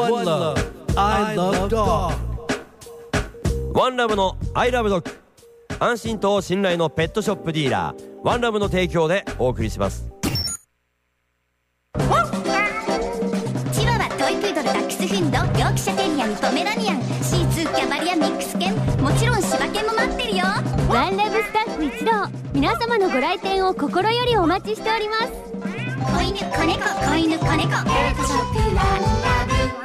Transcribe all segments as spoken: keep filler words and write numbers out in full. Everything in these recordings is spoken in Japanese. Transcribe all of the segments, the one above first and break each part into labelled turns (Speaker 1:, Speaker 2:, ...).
Speaker 1: One Love I Love Dog。
Speaker 2: ワンラブの I Love Dog、 安心と信頼のペットショップディーラーワンラブの提供でお送りします。
Speaker 3: チワワ、トイプードル、ダックスフンド、ヨークシャテリアン、ポメラニアン、シーツー、キャバリア、ミックス犬、もちろん柴犬も待ってるよ。
Speaker 4: ワンラブスタッフ一同、皆様のご来店を心よりお待ちしております。
Speaker 3: 子犬、子猫、子犬、子猫、ペットショップワンラブ。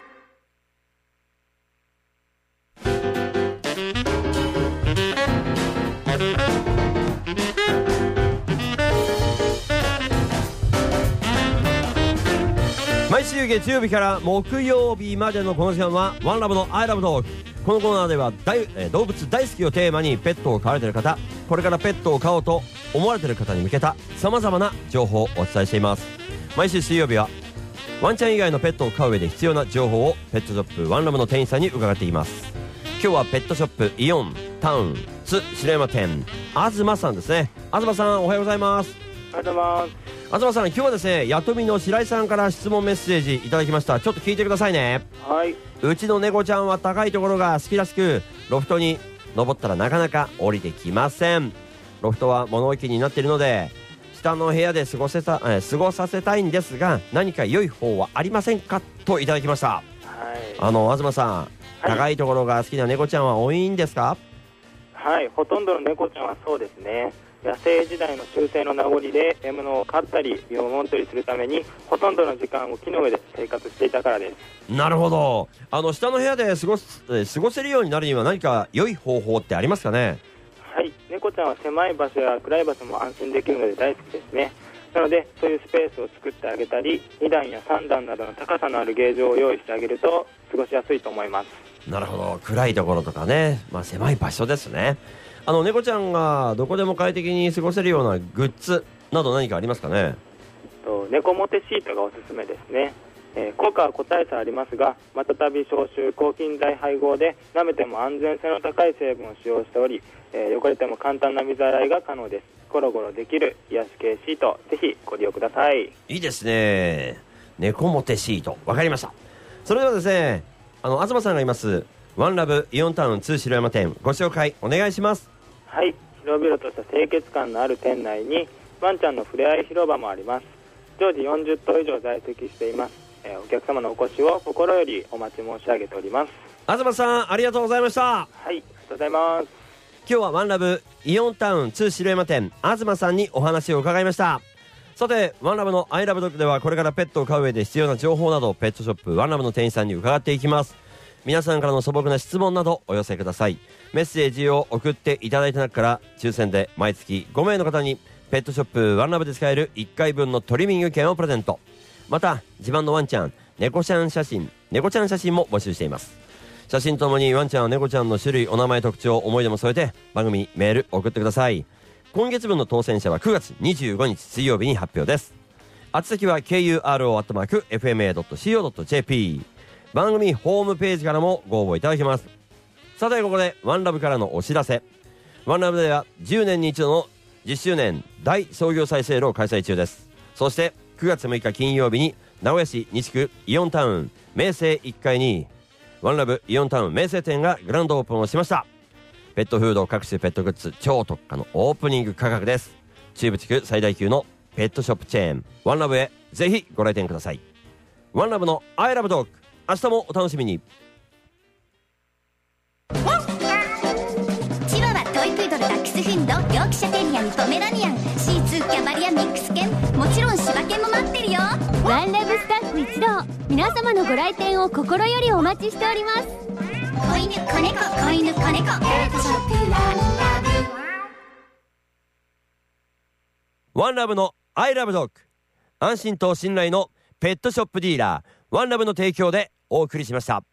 Speaker 2: 毎週月曜日から木曜日までのこの時間はワンラブの I Love Dog。 このコーナーでは大え動物大好きをテーマにペットを飼われている方、これからペットを飼おうと思われている方に向けたさまざまな情報をお伝えしています。毎週水曜日はワンちゃん以外のペットを飼う上で必要な情報をペットショップワンラブの店員さんに伺っています。今日はペットショップイオンタウン津白山店、東さんですね。東さん、おはようございます。
Speaker 5: おはようございます。
Speaker 2: 東さん、今日はですね、やとみの白井さんから質問メッセージいただきました。ちょっと聞いてくださいね。
Speaker 5: はい。
Speaker 2: うちの猫ちゃんは高いところが好きらしく、ロフトに登ったらなかなか降りてきません。ロフトは物置になっているので下の部屋で過ごせた、えー、過ごさせたいんですが、何か良い方はありませんかといただきました。はい。あの東さん、はい、高いところが好きな猫ちゃんは多いんですか？
Speaker 5: はい、ほとんどの猫ちゃんはそうですね。野生時代の習性の名残で獲物を飼ったり身を守ったりするためにほとんどの時間を木の上で生活していたからです。
Speaker 2: なるほど。あの下の部屋で過ごす、えー、過ごせるようになるには何か良い方法ってありますかね？
Speaker 5: はい、猫ちゃんは狭い場所や暗い場所も安心できるので大好きですね。なのでそういうスペースを作ってあげたり、に段やさん段などの高さのあるゲージを用意してあげると過ごしやすいと思います。
Speaker 2: なるほど。暗いところとかね、まあ、狭い場所ですね。あの猫ちゃんがどこでも快適に過ごせるようなグッズなど何かありますかね？
Speaker 5: と猫モテシートがおすすめですね。えー、効果は個体差ありますが、またたび消臭抗菌剤配合で舐めても安全性の高い成分を使用しており、えー、汚れても簡単な水洗いが可能です。ゴロゴロできる癒し系シート、ぜひご利用ください。
Speaker 2: いいですね。猫モテシート、わかりました。それではですね、あの東さんがいますワンラブイオンタウン津白山店、ご紹介お願いします。
Speaker 5: はい、広々とした清潔感のある店内にワンちゃんの触れ合い広場もあります。常時よんじゅっとう以上在籍しています。えー、お客様のお越しを心よりお待ち申し上げております。
Speaker 2: 東さん、ありがとうございました。
Speaker 5: はい、ありがとうございます。
Speaker 2: 今日はワンラブイオンタウン津白山店、東さんにお話を伺いました。さて、ワンラブの I Love Dog ではこれからペットを飼う上で必要な情報などペットショップワンラブの店員さんに伺っていきます。皆さんからの素朴な質問などお寄せください。メッセージを送っていただいた中から抽選で毎月ごめいの方にペットショップワンラブで使えるいっかいぶんのトリミング券をプレゼント。また自慢のワンちゃん、猫ちゃん写真猫ちゃん写真も募集しています。写真ともにワンちゃん、猫ちゃんの種類、お名前、特徴、思い出も添えて番組にメール送ってください。今月分の当選者はくがつにじゅうごにち水曜日に発表です。宛先は ケーユーアールオー アットマーク エフエムエー ドット シーオー ドット ジェーピー。 番組ホームページからもご応募いただけます。さて、ここでワンラブからのお知らせ。ワンラブではじゅうねんに一度のじゅっしゅうねん大創業祭セールを開催中です。そしてくがつむいか金曜日に名古屋市西区イオンタウン明星いっかいにワンラブイオンタウン明星店がグランドオープンをしました。ペットフード、各種ペットグッズ超特価のオープニング価格です。中部地区最大級のペットショップチェーンワンラブへぜひご来店ください。ワンラブの I Love Dog、 明日もお楽しみに。
Speaker 3: チワワ、トイプードル、ダックスフンド、ヨークシャテリアン、ポメラニアン、シーツー、キャバリア、ミックス犬、もちろん柴犬も待ってるよ。
Speaker 4: ワンラブスタッフ一同、皆様のご来店を心よりお待ちしております。
Speaker 3: 子犬、子猫、子犬、子猫、ペットショップワンラブ。
Speaker 2: ワンラブの I Love Dog、 安心と信頼のペットショップディーラーワンラブの提供でお送りしました。